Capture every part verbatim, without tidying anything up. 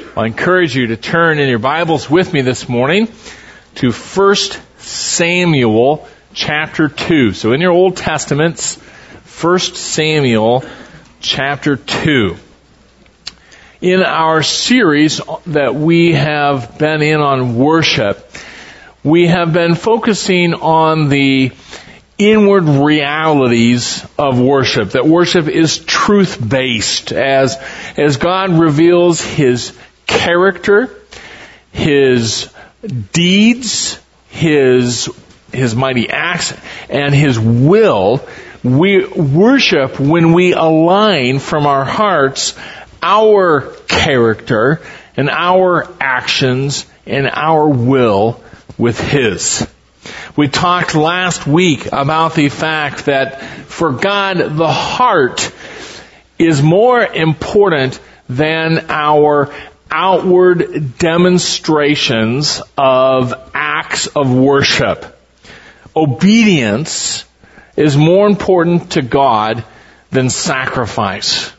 I encourage you to turn in your Bibles with me this morning to First Samuel chapter two. So in your Old Testaments, First Samuel chapter two. In our series that we have been in on worship, we have been focusing on the inward realities of worship. That worship is truth-based as, as God reveals His character, His deeds, His, His mighty acts, and His will. We worship when we align from our hearts our character and our actions and our will with His. We talked last week about the fact that for God, the heart is more important than our outward demonstrations of acts of worship. Obedience is more important to God than sacrifice.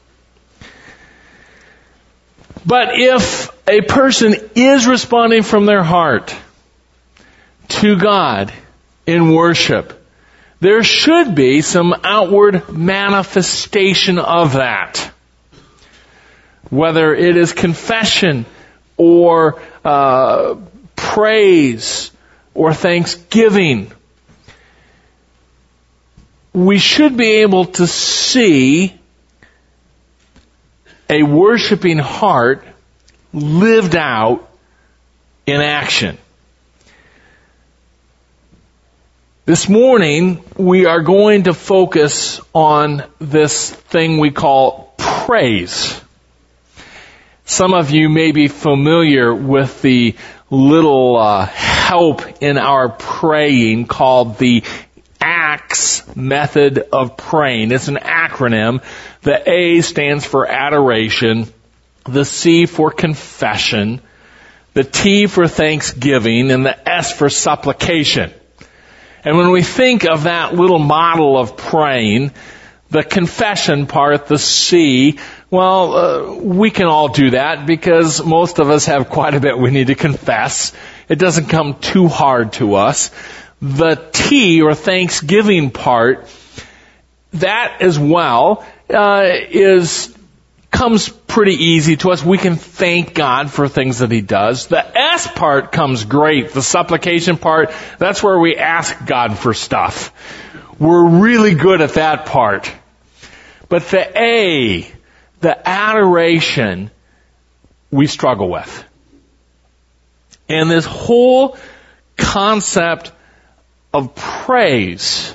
But if a person is responding from their heart to God in worship, there should be some outward manifestation of that. Whether it is confession or uh, praise or thanksgiving, we should be able to see a worshiping heart lived out in action. This morning, we are going to focus on this thing we call praise. Some of you may be familiar with the little uh, help in our praying called the ACTS method of praying. It's an acronym. The A stands for adoration, the C for confession, the T for thanksgiving, and the S for supplication. And when we think of that little model of praying, the confession part, the C, well, uh, we can all do that because most of us have quite a bit we need to confess. It doesn't come too hard to us. The T, or thanksgiving part, that as well uh, is comes pretty easy to us. We can thank God for things that He does. The S part comes great. The supplication part, that's where we ask God for stuff. We're really good at that part. But the A, the adoration, we struggle with. And this whole concept of praise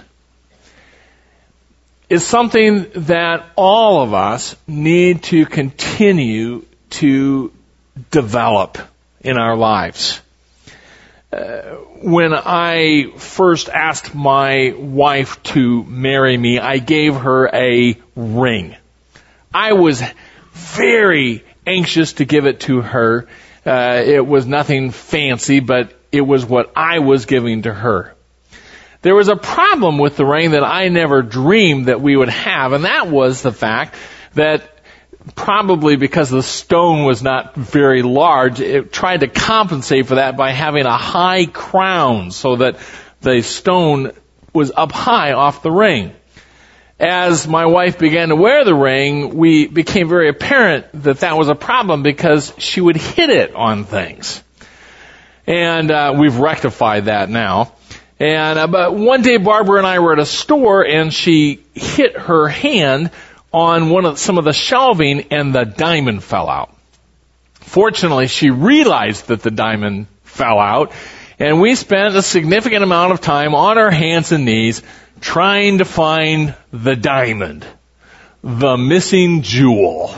is something that all of us need to continue to develop in our lives. Uh, when I first asked my wife to marry me, I gave her a ring. I was very anxious to give it to her. Uh, it was nothing fancy, but it was what I was giving to her. There was a problem with the ring that I never dreamed that we would have, and that was the fact that probably because the stone was not very large, it tried to compensate for that by having a high crown so that the stone was up high off the ring. As my wife began to wear the ring, we became very apparent that that was a problem because she would hit it on things. And uh, we've rectified that now. And uh, but one day Barbara and I were at a store and she hit her hand on one of some of the shelving and the diamond fell out. Fortunately, she realized that the diamond fell out, and we spent a significant amount of time on our hands and knees trying to find the diamond, the missing jewel.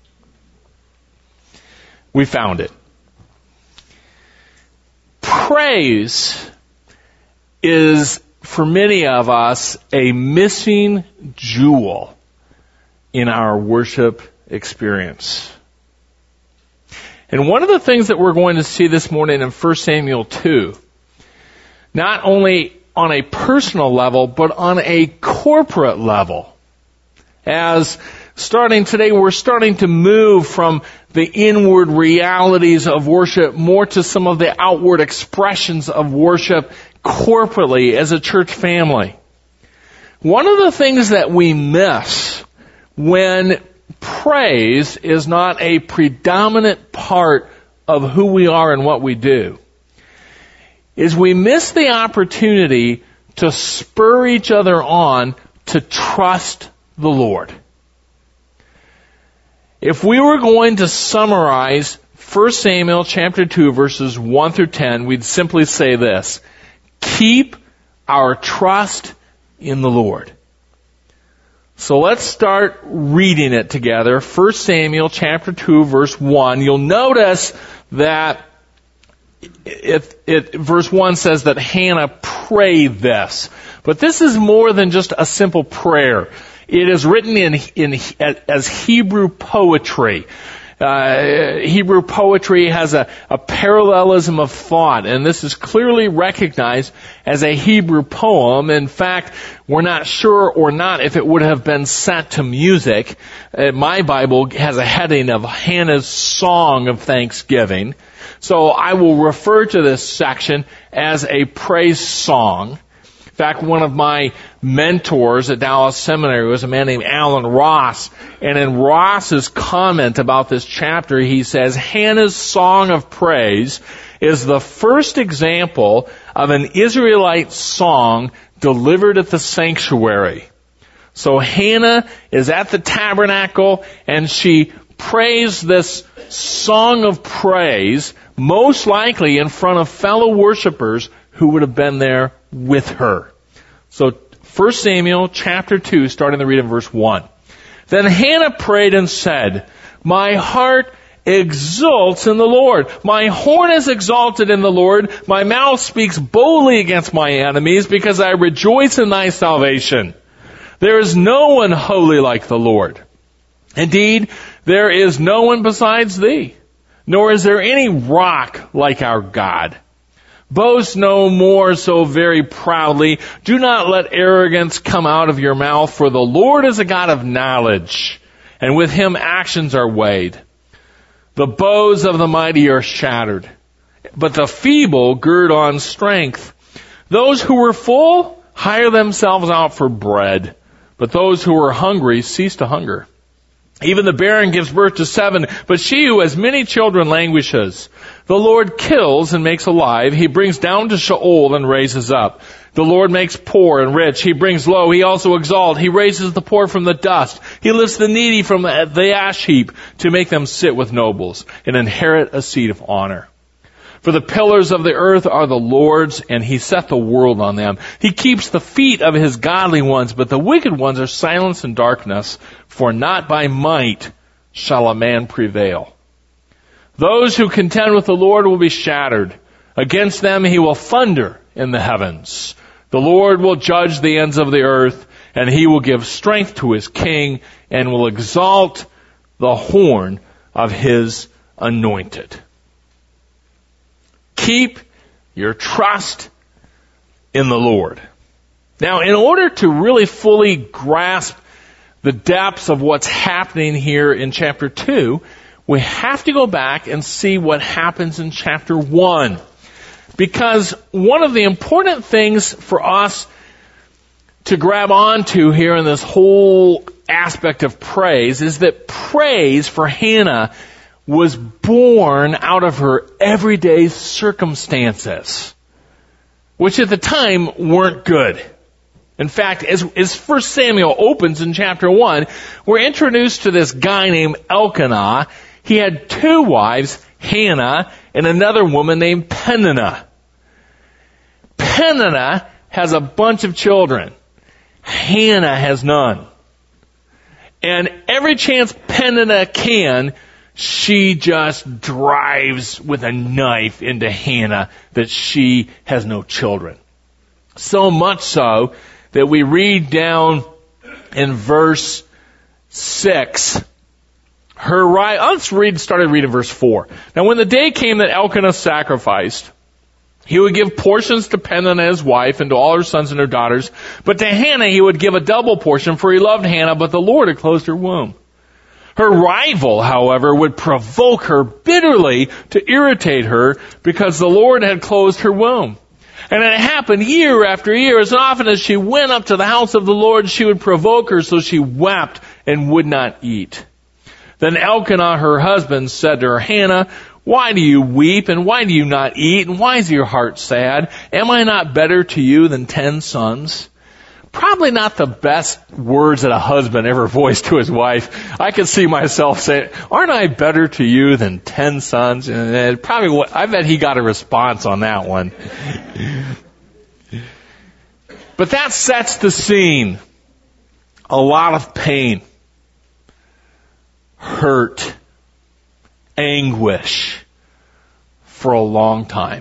We found it. Praise is, for many of us, a missing jewel in our worship experience. And one of the things that we're going to see this morning in First Samuel two, not only on a personal level, but on a corporate level, as Starting today, we're starting to move from the inward realities of worship more to some of the outward expressions of worship corporately as a church family. One of the things that we miss when praise is not a predominant part of who we are and what we do is we miss the opportunity to spur each other on to trust the Lord. If we were going to summarize First Samuel chapter two verses one through ten, we'd simply say this: keep our trust in the Lord. So let's start reading it together. First Samuel chapter two verse one. You'll notice that it, it, verse one says that Hannah prayed this. But this is more than just a simple prayer. It is written in, in as Hebrew poetry. Uh, Hebrew poetry has a, a parallelism of thought, and this is clearly recognized as a Hebrew poem. In fact, we're not sure or not if it would have been set to music. Uh, my Bible has a heading of Hannah's Song of Thanksgiving. So I will refer to this section as a praise song. In fact, one of my mentors at Dallas Seminary was a man named Alan Ross. And in Ross's comment about this chapter, he says, Hannah's Song of Praise is the first example of an Israelite song delivered at the sanctuary. So Hannah is at the tabernacle and she prays this song of praise, most likely in front of fellow worshipers who would have been there with her. So First Samuel chapter two, starting to read in verse one. Then Hannah prayed and said, my heart exults in the Lord. My horn is exalted in the Lord. My mouth speaks boldly against my enemies because I rejoice in thy salvation. There is no one holy like the Lord. Indeed, there is no one besides thee, nor is there any rock like our God. Boast no more so very proudly. Do not let arrogance come out of your mouth, for the Lord is a God of knowledge, and with him actions are weighed. The bows of the mighty are shattered, but the feeble gird on strength. Those who were full hire themselves out for bread, but those who are hungry cease to hunger. Even the barren gives birth to seven, but she who has many children languishes. The Lord kills and makes alive. He brings down to Sheol and raises up. The Lord makes poor and rich. He brings low. He also exalts. He raises the poor from the dust. He lifts the needy from the ash heap to make them sit with nobles and inherit a seat of honor. For the pillars of the earth are the Lord's, and he set the world on them. He keeps the feet of his godly ones, but the wicked ones are silence and darkness, for not by might shall a man prevail. Those who contend with the Lord will be shattered. Against them he will thunder in the heavens. The Lord will judge the ends of the earth, and he will give strength to his king, and will exalt the horn of his anointed. Keep your trust in the Lord. Now, in order to really fully grasp the depths of what's happening here in chapter two, we have to go back and see what happens in chapter one. Because one of the important things for us to grab onto here in this whole aspect of praise is that praise for Hannah was born out of her everyday circumstances, which at the time weren't good. In fact, as, as First Samuel opens in chapter one, we're introduced to this guy named Elkanah. He had two wives, Hannah and another woman named Peninnah. Peninnah has a bunch of children. Hannah has none. And every chance Peninnah can, she just drives with a knife into Hannah that she has no children. So much so that we read down in verse six, her right, let's read, started reading verse four. Now when the day came that Elkanah sacrificed, he would give portions to Peninnah his wife and to all her sons and her daughters, but to Hannah he would give a double portion, for he loved Hannah, but the Lord had closed her womb. Her rival, however, would provoke her bitterly to irritate her because the Lord had closed her womb. And it happened year after year. As often as she went up to the house of the Lord, she would provoke her, so she wept and would not eat. Then Elkanah, her husband, said to her, Hannah, why do you weep, and why do you not eat, and why is your heart sad? Am I not better to you than ten sons? Probably not the best words that a husband ever voiced to his wife. I could see myself saying, aren't I better to you than ten sons? And probably, I bet he got a response on that one. But that sets the scene. A lot of pain, hurt, anguish for a long time.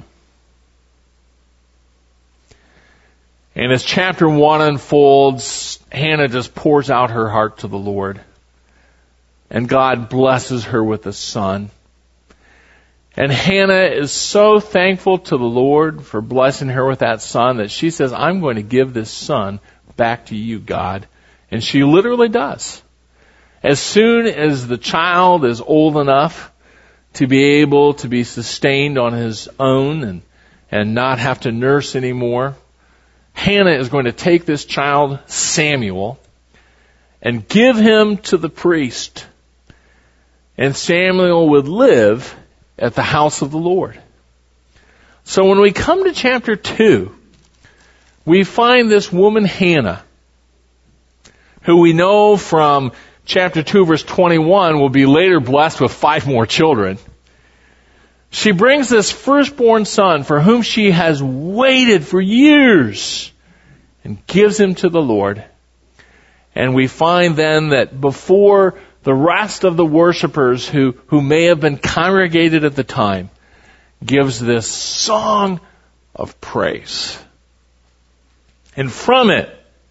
And as chapter one unfolds, Hannah just pours out her heart to the Lord. And God blesses her with a son. And Hannah is so thankful to the Lord for blessing her with that son that she says, I'm going to give this son back to you, God. And she literally does. As soon as the child is old enough to be able to be sustained on his own and, and not have to nurse anymore, Hannah is going to take this child, Samuel, and give him to the priest. And Samuel would live at the house of the Lord. So when we come to chapter two, we find this woman Hannah, who we know from chapter two, verse twenty-one, will be later blessed with five more children. She brings this firstborn son for whom she has waited for years and gives him to the Lord. And we find then that before the rest of the worshipers who, who may have been congregated at the time, gives this song of praise. And from it,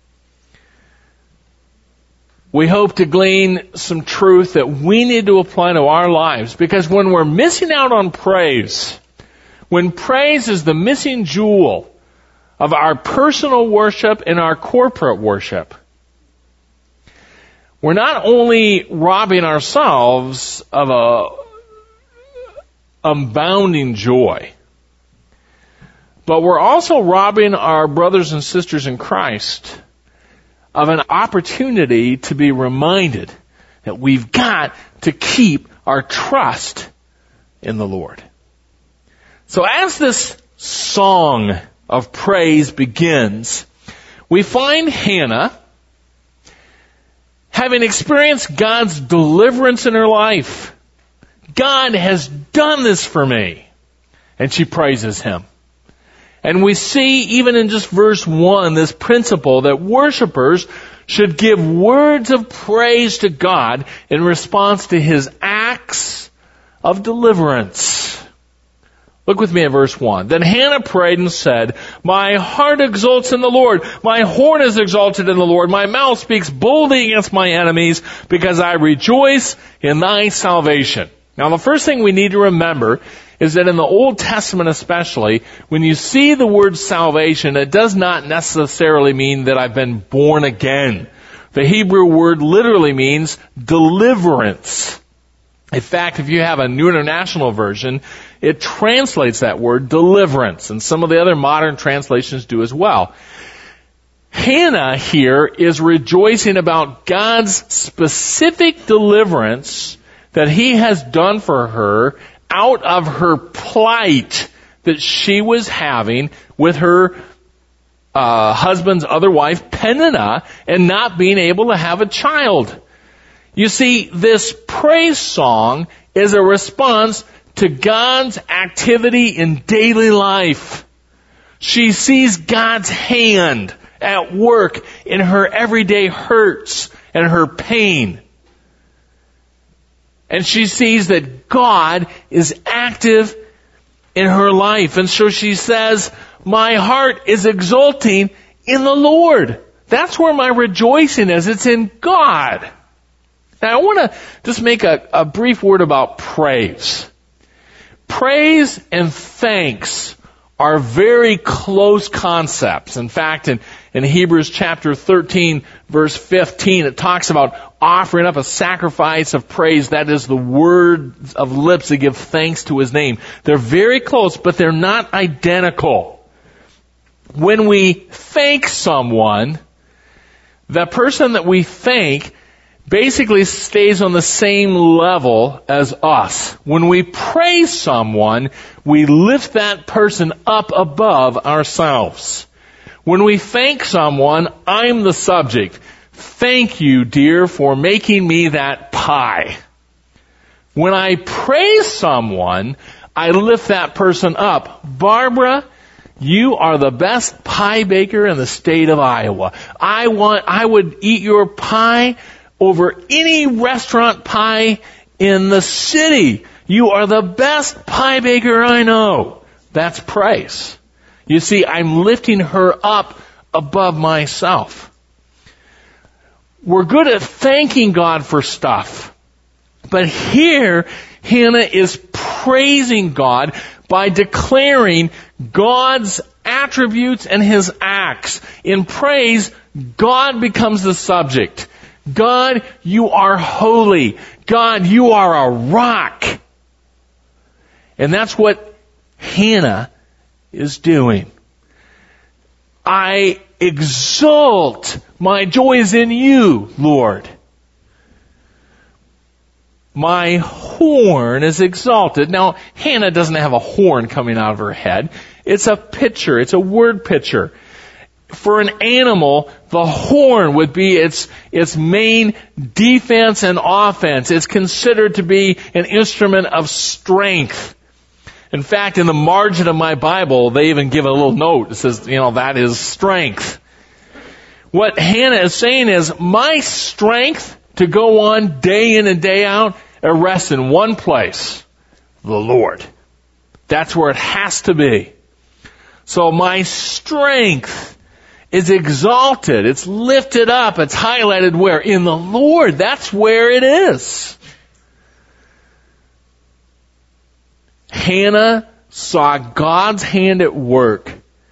we hope to glean some truth that we need to apply to our lives. Because when we're missing out on praise, when praise is the missing jewel of our personal worship and our corporate worship, we're not only robbing ourselves of a abounding joy, but we're also robbing our brothers and sisters in Christ of an opportunity to be reminded that we've got to keep our trust in the Lord. So as this song of praise begins, we find Hannah having experienced God's deliverance in her life. God has done this for me. And she praises Him. And we see, even in just verse one, this principle that worshipers should give words of praise to God in response to His acts of deliverance. Look with me at verse one. Then Hannah prayed and said, my heart exults in the Lord. My horn is exalted in the Lord. My mouth speaks boldly against my enemies because I rejoice in thy salvation. Now, the first thing we need to remember is that in the Old Testament especially, when you see the word salvation, it does not necessarily mean that I've been born again. The Hebrew word literally means deliverance. In fact, if you have a New International Version, it translates that word deliverance, and some of the other modern translations do as well. Hannah here is rejoicing about God's specific deliverance that He has done for her out of her plight that she was having with her uh, husband's other wife, Peninnah, and not being able to have a child. You see, this praise song is a response to God's activity in daily life. She sees God's hand at work in her everyday hurts and her pain. And she sees that God is active in her life. And so she says, my heart is exulting in the Lord. That's where my rejoicing is. It's in God. Now I want to just make a, a brief word about praise. Praise and thanks are very close concepts. In fact, in, In Hebrews chapter thirteen, verse fifteen, it talks about offering up a sacrifice of praise. That is the words of lips that give thanks to His name. They're very close, but they're not identical. When we thank someone, the person that we thank basically stays on the same level as us. When we praise someone, we lift that person up above ourselves. When we thank someone, I'm the subject. Thank you, dear, for making me that pie. When I praise someone, I lift that person up. Barbara, you are the best pie baker in the state of Iowa. I want, I would eat your pie over any restaurant pie in the city. You are the best pie baker I know. That's praise. You see, I'm lifting her up above myself. We're good at thanking God for stuff. But here, Hannah is praising God by declaring God's attributes and His acts. In praise, God becomes the subject. God, you are holy. God, you are a rock. And that's what Hannah is doing. I exult. My joy is in you, Lord. My horn is exalted. Now, Hannah doesn't have a horn coming out of her head. It's a picture. It's a word picture. For an animal, the horn would be its, its main defense and offense. It's considered to be an instrument of strength. In fact, in the margin of my Bible, they even give a little note that says, you know, that is strength. What Hannah is saying is, my strength to go on day in and day out, it rests in one place, the Lord. That's where it has to be. So my strength is exalted. It's lifted up. It's highlighted where? In the Lord. That's where it is. Hannah saw God's hand at work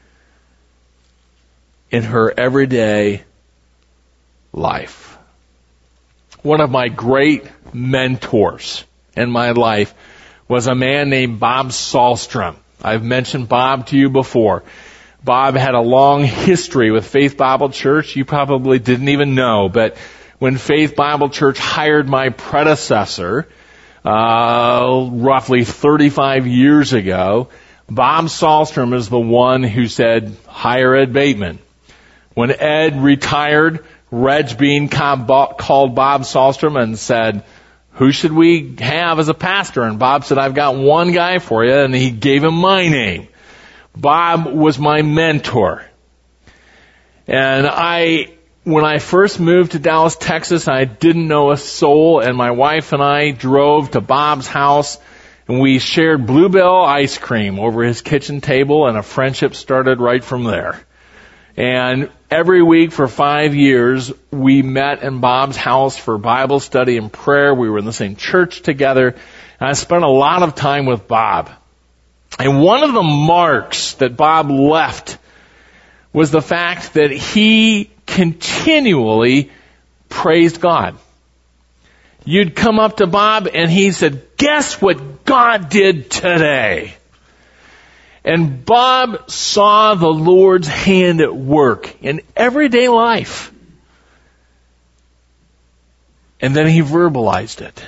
in her everyday life. One of my great mentors in my life was a man named Bob Sahlstrom. I've mentioned Bob to you before. Bob had a long history with Faith Bible Church. You probably didn't even know, but when Faith Bible Church hired my predecessor, uh, roughly thirty-five years ago, Bob Sahlstrom is the one who said, hire Ed Bateman. When Ed retired, Reg Bean called Bob Sahlstrom and said, who should we have as a pastor? And Bob said, I've got one guy for you, and he gave him my name. Bob was my mentor. And I, when I first moved to Dallas, Texas, I didn't know a soul, and my wife and I drove to Bob's house, and we shared Bluebell ice cream over his kitchen table, and a friendship started right from there. And every week for five years, we met in Bob's house for Bible study and prayer. We were in the same church together, and I spent a lot of time with Bob. And one of the marks that Bob left was the fact that he continually praised God. You'd come up to Bob and he said, guess what God did today? And Bob saw the Lord's hand at work in everyday life. And then he verbalized it.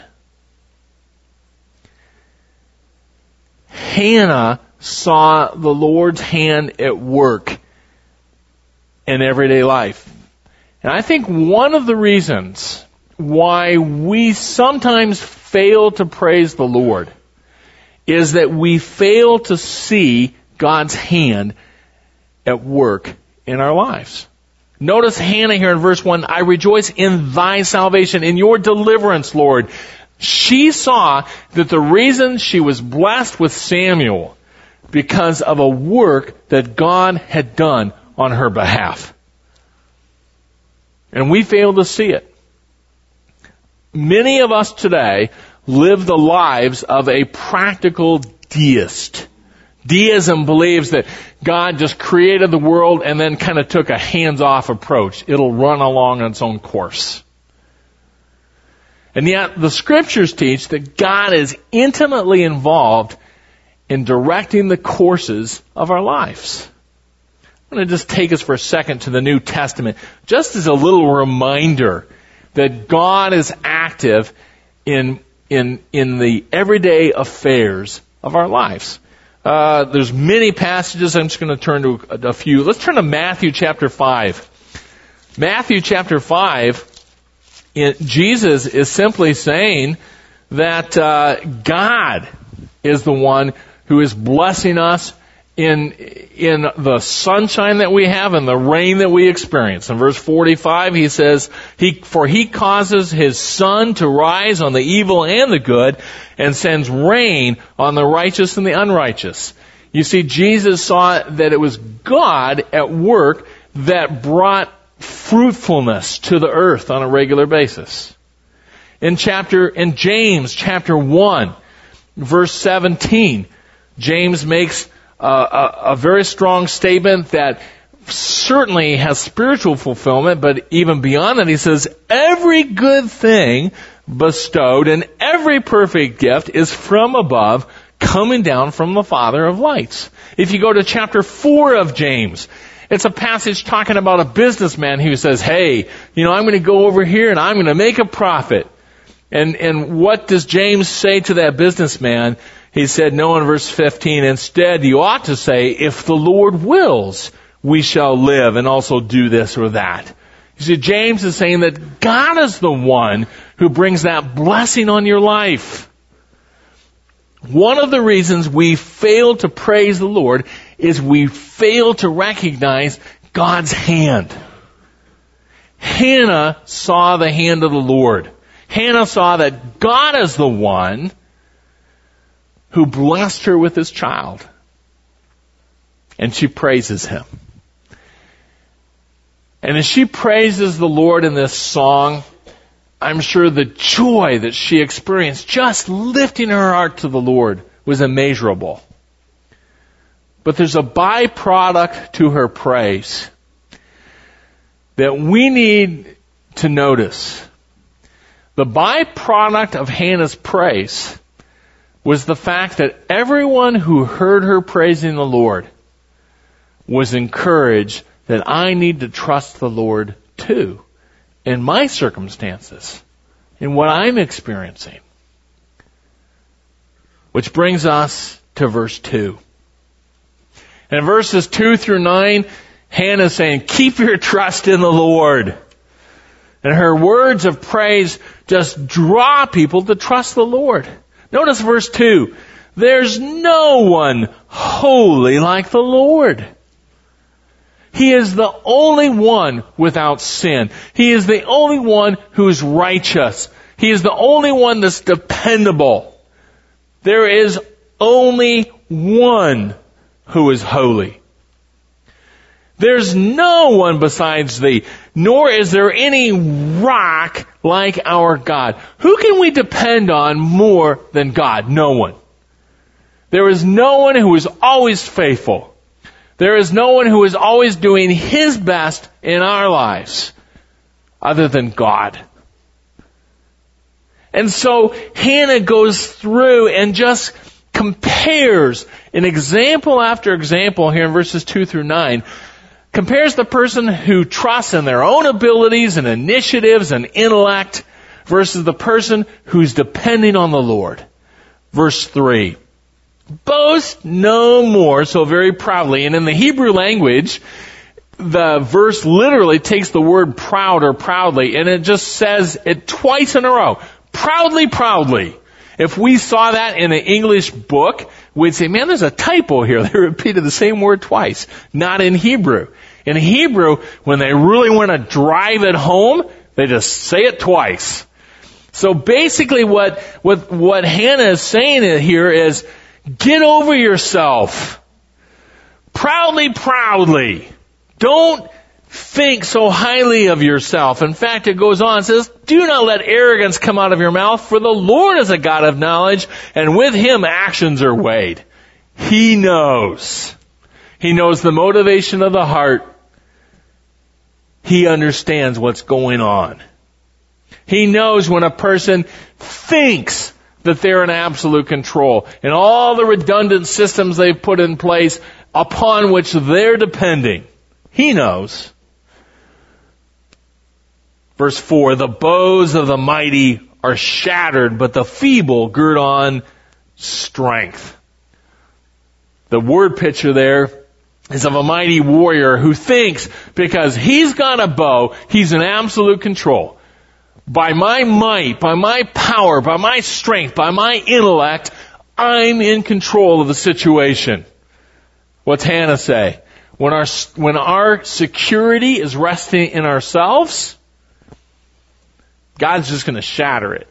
Hannah saw the Lord's hand at work in everyday life. And I think one of the reasons why we sometimes fail to praise the Lord is that we fail to see God's hand at work in our lives. Notice Hannah here in verse one, I rejoice in thy salvation, in your deliverance, Lord. She saw that the reason she was blessed with Samuel because of a work that God had done on her behalf. And we fail to see it. Many of us today live the lives of a practical deist. Deism believes that God just created the world and then kind of took a hands-off approach. It'll run along on its own course. And yet the Scriptures teach that God is intimately involved in directing the courses of our lives. I'm going to just take us for a second to the New Testament, just as a little reminder that God is active in in in the everyday affairs of our lives. Uh, there's many passages. I'm just going to turn to a, a few. Let's turn to Matthew chapter five. Matthew chapter five, it, Jesus is simply saying that uh, God is the one who is blessing us in in the sunshine that we have and the rain that we experience. In verse forty-five, he says, "He for he causes his sun to rise on the evil and the good, and sends rain on the righteous and the unrighteous." You see, Jesus saw that it was God at work that brought fruitfulness to the earth on a regular basis. In chapter in James chapter one, verse seventeen, James makes a, a, a very strong statement that certainly has spiritual fulfillment, but even beyond that, he says, "Every good thing bestowed and every perfect gift is from above, coming down from the Father of lights." If you go to chapter four of James, it's a passage talking about a businessman who says, "Hey, you know, I'm going to go over here and I'm going to make a profit." And and what does James say to that businessman? He said, no, in verse fifteen, "Instead, you ought to say, if the Lord wills, we shall live and also do this or that." You see, James is saying that God is the one who brings that blessing on your life. One of the reasons we fail to praise the Lord is we fail to recognize God's hand. Hannah saw the hand of the Lord. Hannah saw that God is the one who blessed her with his child. And she praises him. And as she praises the Lord in this song, I'm sure the joy that she experienced just lifting her heart to the Lord was immeasurable. But there's a byproduct to her praise that we need to notice. The byproduct of Hannah's praise was the fact that everyone who heard her praising the Lord was encouraged that I need to trust the Lord too in my circumstances, in what I'm experiencing. Which brings us to verse two. And in verses two through nine, Hannah is saying, keep your trust in the Lord. And her words of praise just draw people to trust the Lord. Notice verse two. There's no one holy like the Lord. He is the only one without sin. He is the only one who is righteous. He is the only one that's dependable. There is only one who is holy. There's no one besides thee, nor is there any rock like our God. Who can we depend on more than God? No one. There is no one who is always faithful. There is no one who is always doing his best in our lives other than God. And so Hannah goes through and just compares in example after example here in verses two through nine, compares the person who trusts in their own abilities and initiatives and intellect versus the person who's depending on the Lord. Verse three. Boast no more so very proudly. And in the Hebrew language, the verse literally takes the word proud or proudly, and it just says it twice in a row. Proudly, proudly. If we saw that in an English book, we'd say, man, there's a typo here. They repeated the same word twice. Not in Hebrew. In Hebrew, when they really want to drive it home, they just say it twice. So basically what, what, what Hannah is saying here is, get over yourself. Proudly, proudly. Don't think so highly of yourself. In fact, it goes on, it says, do not let arrogance come out of your mouth, for the Lord is a God of knowledge, and with him actions are weighed. He knows. He knows the motivation of the heart. He understands what's going on. He knows when a person thinks that they're in absolute control and all the redundant systems they've put in place upon which they're depending. He knows. Verse four, the bows of the mighty are shattered, but the feeble gird on strength. The word picture there is of a mighty warrior who thinks because he's got a bow, he's in absolute control. By my might, by my power, by my strength, by my intellect, I'm in control of the situation. What's Hannah say? When our, when our security is resting in ourselves, God's just going to shatter it.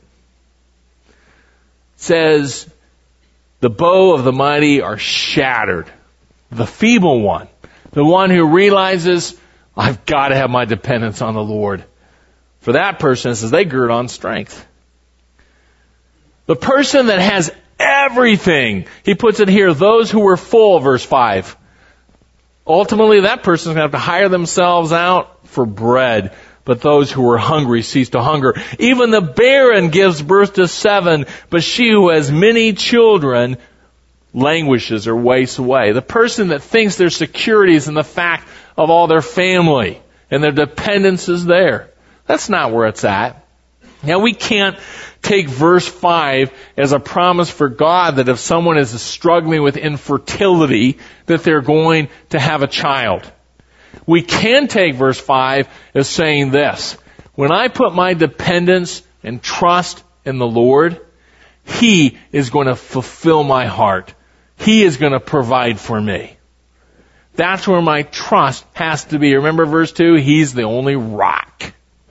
It says, the bow of the mighty are shattered. The feeble one, the one who realizes, I've got to have my dependence on the Lord. For that person, it says, they gird on strength. The person that has everything, he puts it here, those who were full, verse five. Ultimately, that person's going to have to hire themselves out for bread. But those who are hungry cease to hunger. Even the barren gives birth to seven, but she who has many children languishes or wastes away. The person that thinks their security is in the fact of all their family and their dependence is there. That's not where it's at. Now, we can't take verse five as a promise for God that if someone is struggling with infertility, that they're going to have a child. We can take verse five as saying this: when I put my dependence and trust in the Lord, He is going to fulfill my heart. He is going to provide for me. That's where my trust has to be. Remember verse two? He's the only rock.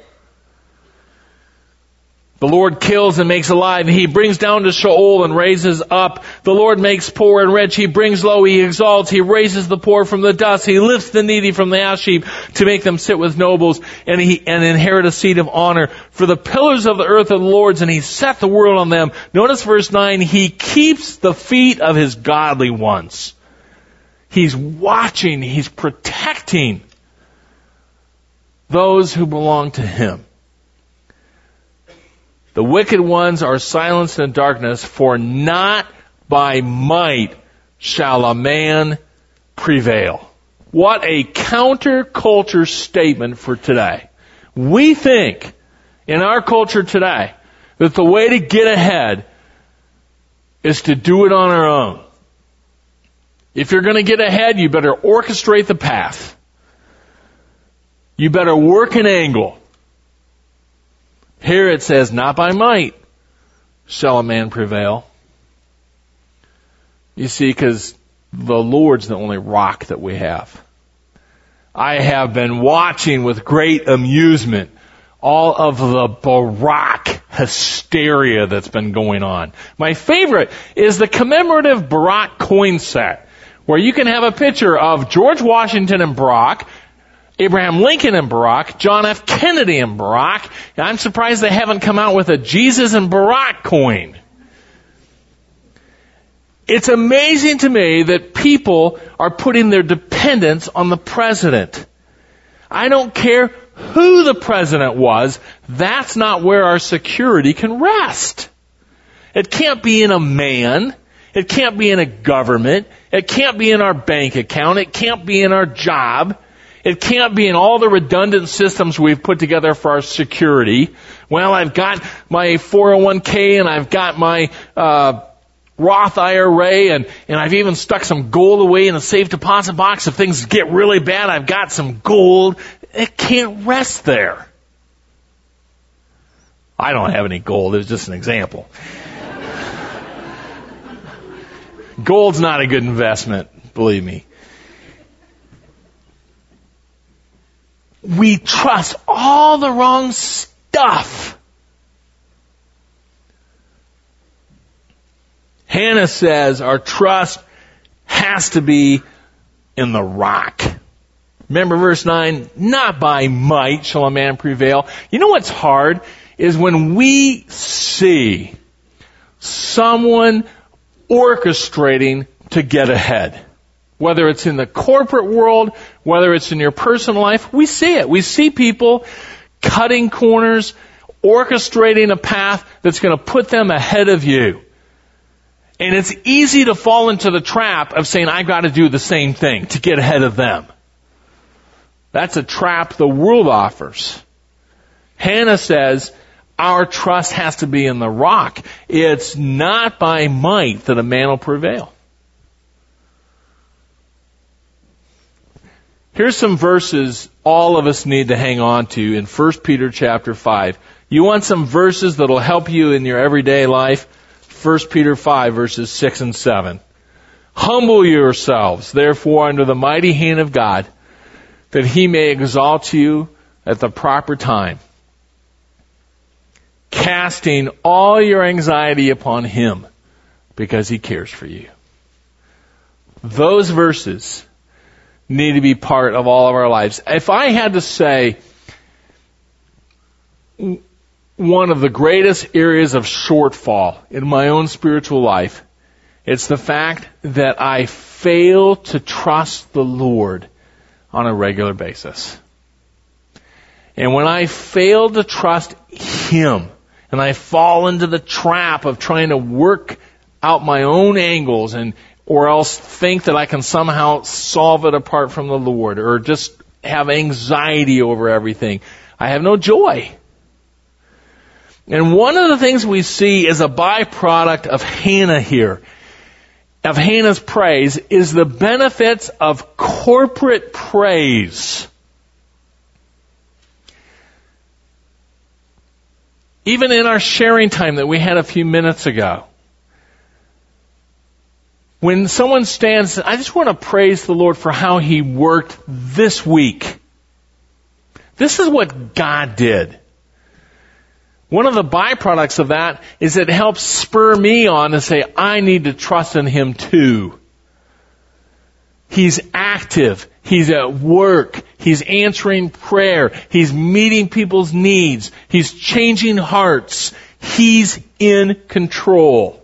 The Lord kills and makes alive, and He brings down to Sheol and raises up. The Lord makes poor and rich. He brings low, He exalts. He raises the poor from the dust. He lifts the needy from the ash heap to make them sit with nobles and he and inherit a seat of honor. For the pillars of the earth are the Lord's, and He set the world on them. Notice verse nine, He keeps the feet of His godly ones. He's watching, He's protecting those who belong to Him. The wicked ones are silenced in darkness, for not by might shall a man prevail. What a counterculture statement for today. We think in our culture today that the way to get ahead is to do it on our own. If you're going to get ahead, you better orchestrate the path. You better work an angle. Here it says, not by might shall a man prevail. You see, because the Lord's the only rock that we have. I have been watching with great amusement all of the Barack hysteria that's been going on. My favorite is the commemorative Barack coin set, where you can have a picture of George Washington and Barack, Abraham Lincoln and Barack, John F. Kennedy and Barack. And I'm surprised they haven't come out with a Jesus and Barack coin. It's amazing to me that people are putting their dependence on the president. I don't care who the president was, that's not where our security can rest. It can't be in a man. It can't be in a government. It can't be in our bank account. It can't be in our job. It can't be in all the redundant systems we've put together for our security. Well, I've got my four oh one k and I've got my uh Roth I R A and, and I've even stuck some gold away in a safe deposit box. If things get really bad, I've got some gold. It can't rest there. I don't have any gold. It was just an example. Gold's not a good investment, believe me. We trust all the wrong stuff. Hannah says our trust has to be in the rock. Remember verse nine, not by might shall a man prevail. You know what's hard is when we see someone orchestrating to get ahead. Whether it's in the corporate world, whether it's in your personal life, we see it. We see people cutting corners, orchestrating a path that's going to put them ahead of you. And it's easy to fall into the trap of saying, I've got to do the same thing to get ahead of them. That's a trap the world offers. Hannah says, our trust has to be in the rock. It's not by might that a man will prevail. Here's some verses all of us need to hang on to in First Peter chapter five. You want some verses that'll help you in your everyday life? First Peter five, verses six and seven. Humble yourselves, therefore, under the mighty hand of God, that He may exalt you at the proper time, casting all your anxiety upon Him, because He cares for you. Those verses need to be part of all of our lives. If I had to say one of the greatest areas of shortfall in my own spiritual life, it's the fact that I fail to trust the Lord on a regular basis. And when I fail to trust Him, and I fall into the trap of trying to work out my own angles and or else think that I can somehow solve it apart from the Lord, or just have anxiety over everything, I have no joy. And one of the things we see as a byproduct of Hannah here, of Hannah's praise, is the benefits of corporate praise. Even in our sharing time that we had a few minutes ago, when someone stands, I just want to praise the Lord for how He worked this week. This is what God did. One of the byproducts of that is it helps spur me on to say, I need to trust in Him too. He's active. He's at work. He's answering prayer. He's meeting people's needs. He's changing hearts. He's in control.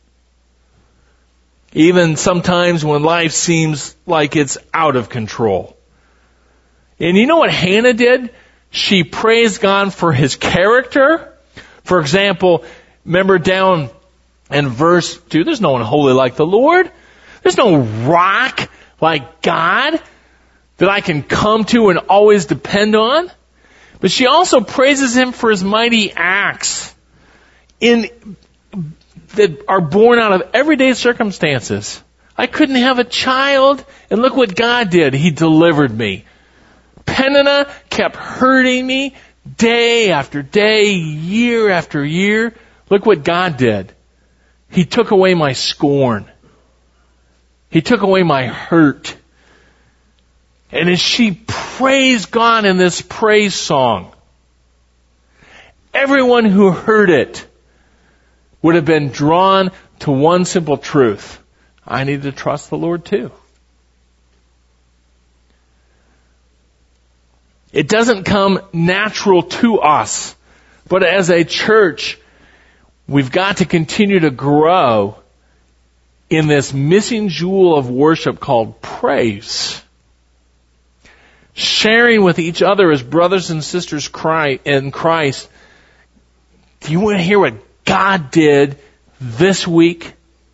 Even sometimes when life seems like it's out of control. And you know what Hannah did? She praised God for His character. For example, remember down in verse two, there's no one holy like the Lord. There's no rock like God that I can come to and always depend on. But she also praises Him for His mighty acts in that are born out of everyday circumstances. I couldn't have a child, and look what God did. He delivered me. Peninnah kept hurting me day after day, year after year. Look what God did. He took away my scorn. He took away my hurt. And as she praised God in this praise song, everyone who heard it would have been drawn to one simple truth. I need to trust the Lord too. It doesn't come natural to us, but as a church, we've got to continue to grow in this missing jewel of worship called praise. Sharing with each other as brothers and sisters in Christ. Do you want to hear what God did this week?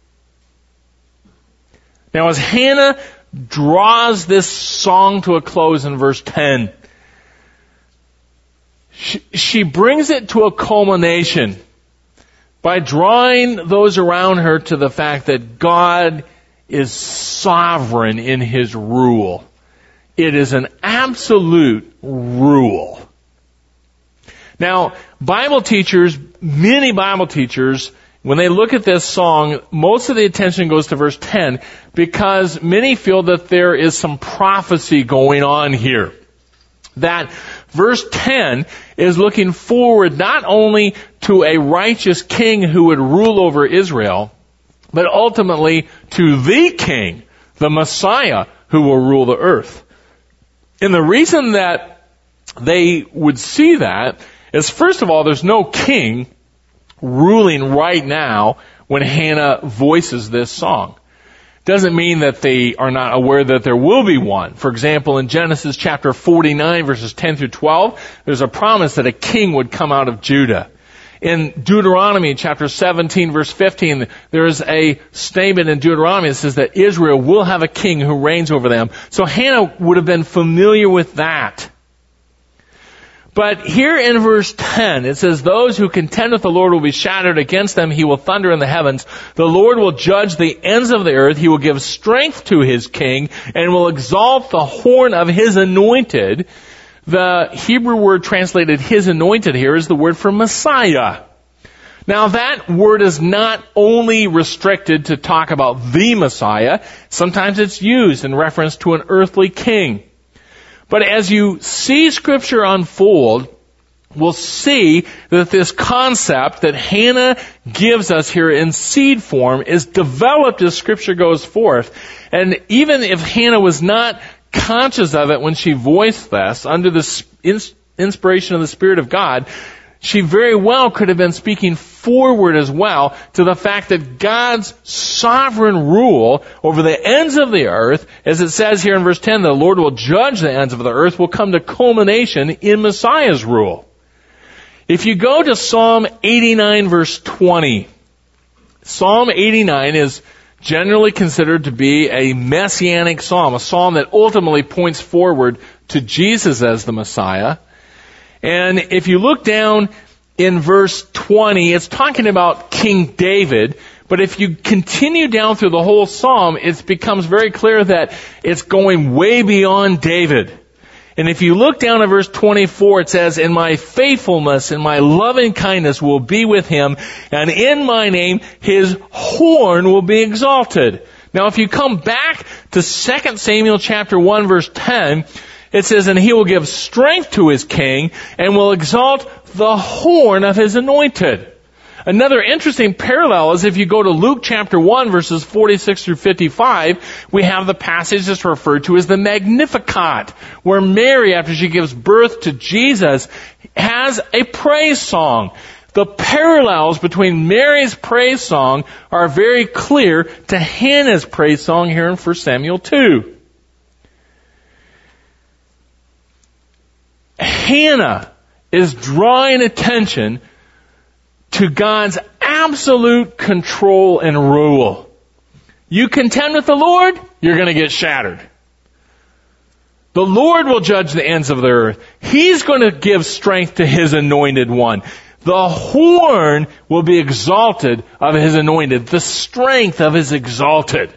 Now, as Hannah draws this song to a close in verse ten, she, she brings it to a culmination by drawing those around her to the fact that God is sovereign in His rule. It is an absolute rule. Now, Bible teachers, many Bible teachers, when they look at this song, most of the attention goes to verse ten because many feel that there is some prophecy going on here. That verse ten is looking forward not only to a righteous king who would rule over Israel, but ultimately to the king, the Messiah, who will rule the earth. And the reason that they would see that is, first of all, there's no king ruling right now when Hannah voices this song. doesn't mean that they are not aware that there will be one. For example, in Genesis chapter forty-nine, verses ten through twelve, there's a promise that a king would come out of Judah. In Deuteronomy chapter seventeen, verse fifteen, there is a statement in Deuteronomy that says that Israel will have a king who reigns over them. So Hannah would have been familiar with that. But here in verse ten, it says, those who contend with the Lord will be shattered. Against them he will thunder in the heavens. The Lord will judge the ends of the earth. He will give strength to his king and will exalt the horn of his anointed. The Hebrew word translated his anointed here is the word for Messiah. Now that word is not only restricted to talk about the Messiah. Sometimes it's used in reference to an earthly king. But as you see Scripture unfold, we'll see that this concept that Hannah gives us here in seed form is developed as Scripture goes forth. And even if Hannah was not conscious of it when she voiced this, under the inspiration of the Spirit of God, she very well could have been speaking forward as well to the fact that God's sovereign rule over the ends of the earth, as it says here in verse ten, the Lord will judge the ends of the earth, will come to culmination in Messiah's rule. If you go to Psalm eighty-nine, verse twenty, Psalm eighty-nine is generally considered to be a messianic psalm, a psalm that ultimately points forward to Jesus as the Messiah. And if you look down in verse twenty, it's talking about King David, but if you continue down through the whole psalm, it becomes very clear that it's going way beyond David. And if you look down at verse twenty-four, it says, "And my faithfulness and my loving kindness will be with him, and in my name his horn will be exalted." Now if you come back to Second Samuel chapter one, verse ten, it says, "And he will give strength to his king, and will exalt the horn of his anointed." Another interesting parallel is if you go to Luke chapter one, verses forty-six through fifty-five, we have the passage that's referred to as the Magnificat, where Mary, after she gives birth to Jesus, has a praise song. The parallels between Mary's praise song are very clear to Hannah's praise song here in First Samuel two. Hannah is drawing attention to God's absolute control and rule. You contend with the Lord, you're going to get shattered. The Lord will judge the ends of the earth. He's going to give strength to His anointed one. The horn will be exalted of His anointed. The strength of His exalted.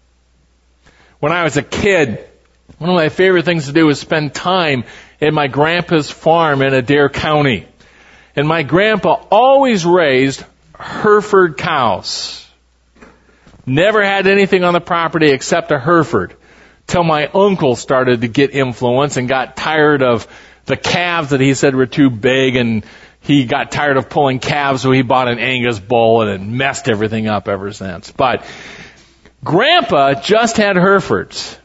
When I was a kid, one of my favorite things to do was spend time at my grandpa's farm in Adair County. And my grandpa always raised Hereford cows. Never had anything on the property except a Hereford. Till my uncle started to get influence and got tired of the calves that he said were too big, and he got tired of pulling calves, so he bought an Angus bull, and it messed everything up ever since. But Grandpa just had Herefords.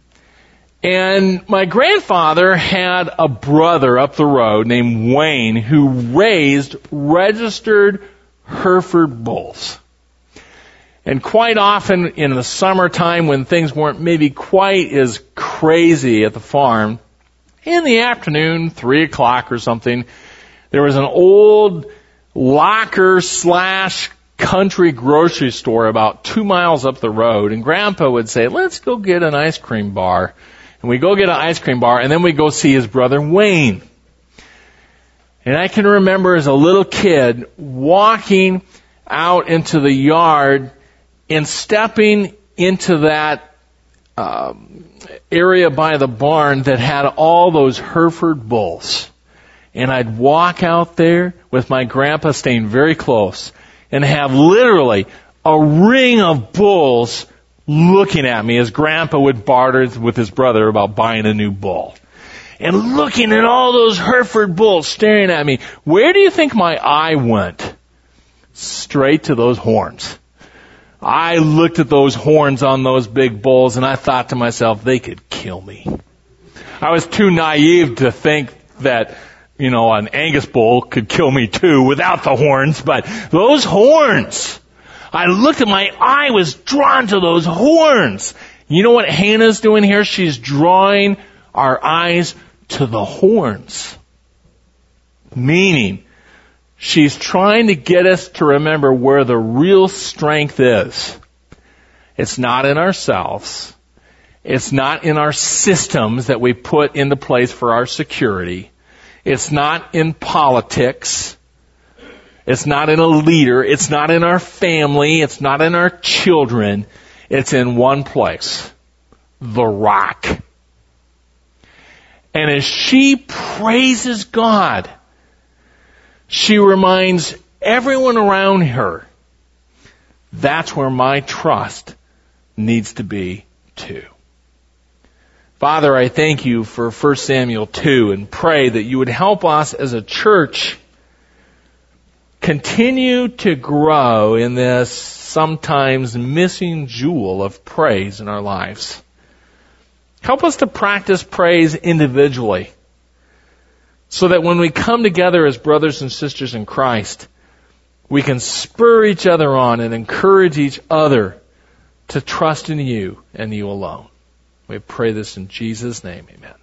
And my grandfather had a brother up the road named Wayne who raised registered Hereford bulls. And quite often in the summertime when things weren't maybe quite as crazy at the farm, in the afternoon, three o'clock or something, there was an old locker slash country grocery store about two miles up the road. And Grandpa would say, "Let's go get an ice cream bar." And we go get an ice cream bar, and then we go see his brother Wayne. And I can remember as a little kid walking out into the yard and stepping into that um, area by the barn that had all those Hereford bulls. And I'd walk out there with my grandpa staying very close and have literally a ring of bulls looking at me as Grandpa would barter with his brother about buying a new bull. And looking at all those Hereford bulls staring at me, where do you think my eye went? Straight to those horns. I looked at those horns on those big bulls and I thought to myself, they could kill me. I was too naive to think that, you know, an Angus bull could kill me too without the horns, but those horns, I looked at my eye was drawn to those horns. You know what Hannah's doing here? She's drawing our eyes to the horns. Meaning, she's trying to get us to remember where the real strength is. It's not in ourselves. It's not in our systems that we put into place for our security. It's not in politics. It's not in a leader. It's not in our family. It's not in our children. It's in one place. The rock. And as she praises God, she reminds everyone around her, that's where my trust needs to be too. Father, I thank you for First Samuel two and pray that you would help us as a church continue to grow in this sometimes missing jewel of praise in our lives. Help us to practice praise individually so that when we come together as brothers and sisters in Christ, we can spur each other on and encourage each other to trust in you and you alone. We pray this in Jesus' name. Amen.